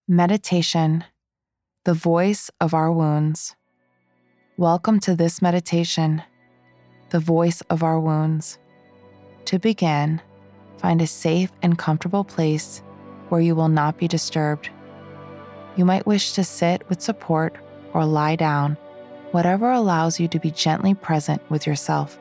Meditation, the voice of our wounds. Welcome to this meditation, the voice of our wounds. To begin, find a safe and comfortable place where you will not be disturbed. You might wish to sit with support or lie down, whatever allows you to be gently present with yourself.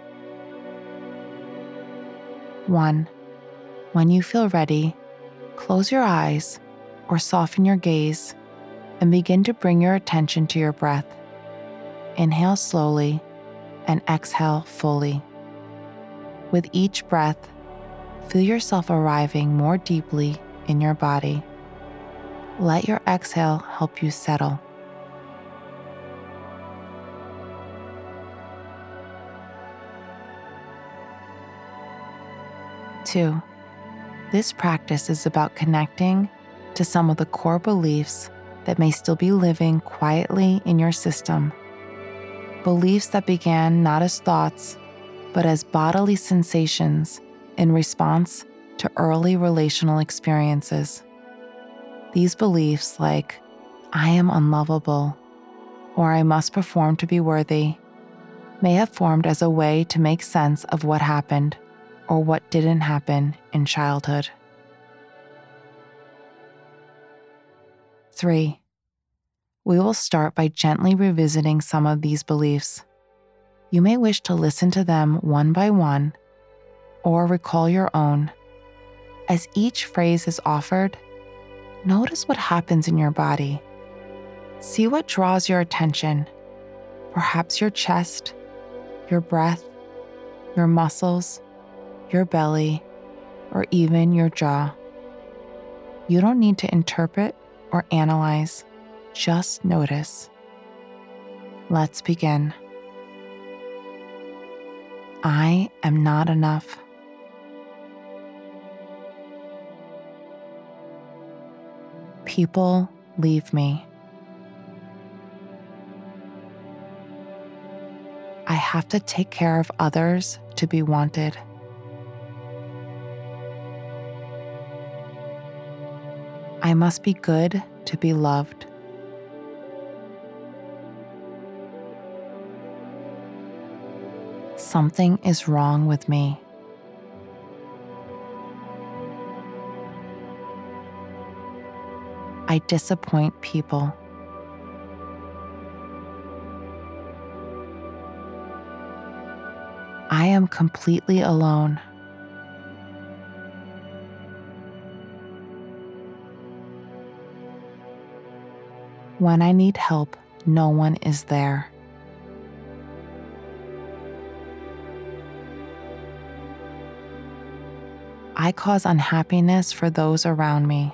1. When you feel ready, close your eyes or soften your gaze and begin to bring your attention to your breath. Inhale slowly and exhale fully. With each breath, feel yourself arriving more deeply in your body. Let your exhale help you settle. Two, this practice is about connecting to some of the core beliefs that may still be living quietly in your system. Beliefs that began not as thoughts, but as bodily sensations in response to early relational experiences. These beliefs like, I am unlovable, or I must perform to be worthy, may have formed as a way to make sense of what happened or what didn't happen in childhood. 3. We will start by gently revisiting some of these beliefs. You may wish to listen to them one by one or recall your own. As each phrase is offered, notice what happens in your body. See what draws your attention, perhaps your chest, your breath, your muscles, your belly, or even your jaw. You don't need to interpret or analyze, just notice. Let's begin. I am not enough. People leave me. I have to take care of others to be wanted. I must be good to be loved. Something is wrong with me. I disappoint people. I am completely alone. When I need help, no one is there. I cause unhappiness for those around me.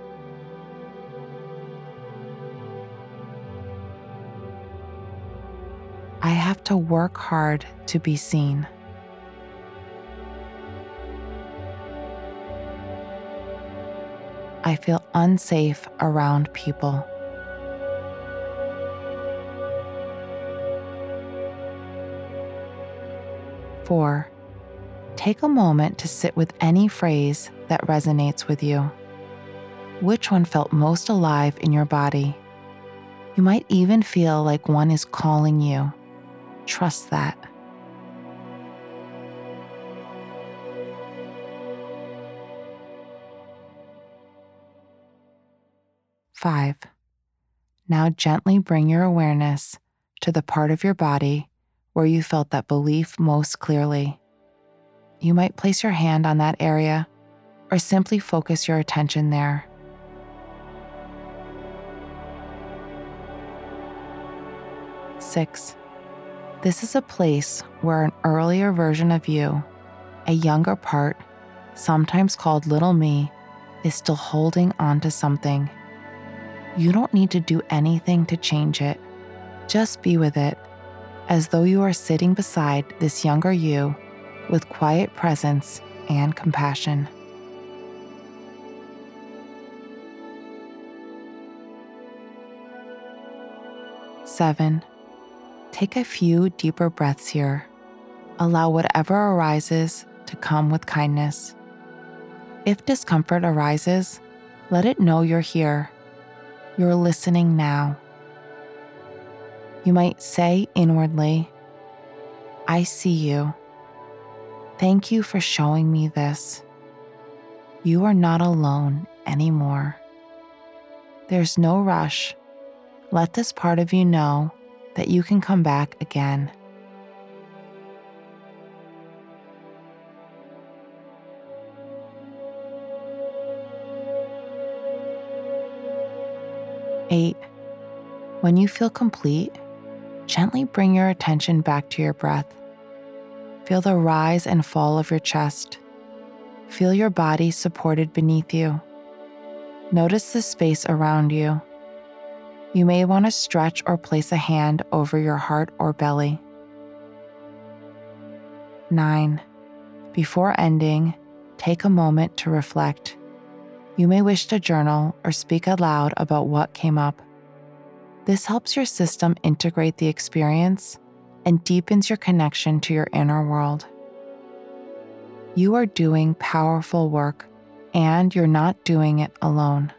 I have to work hard to be seen. I feel unsafe around people. Four, take a moment to sit with any phrase that resonates with you. Which one felt most alive in your body? You might even feel like one is calling you. Trust that. 5, now gently bring your awareness to the part of your body where you felt that belief most clearly. You might place your hand on that area or simply focus your attention there. 6, this is a place where an earlier version of you, a younger part, sometimes called little me, is still holding on to something. You don't need to do anything to change it. Just be with it, as though you are sitting beside this younger you with quiet presence and compassion. 7, take a few deeper breaths here. Allow whatever arises to come with kindness. If discomfort arises, let it know you're here. You're listening now. You might say inwardly, I see you. Thank you for showing me this. You are not alone anymore. There's no rush. Let this part of you know that you can come back again. Eight, when you feel complete, gently bring your attention back to your breath. Feel the rise and fall of your chest. Feel your body supported beneath you. Notice the space around you. You may want to stretch or place a hand over your heart or belly. 9. Before ending, take a moment to reflect. You may wish to journal or speak aloud about what came up. This helps your system integrate the experience and deepens your connection to your inner world. You are doing powerful work, and you're not doing it alone.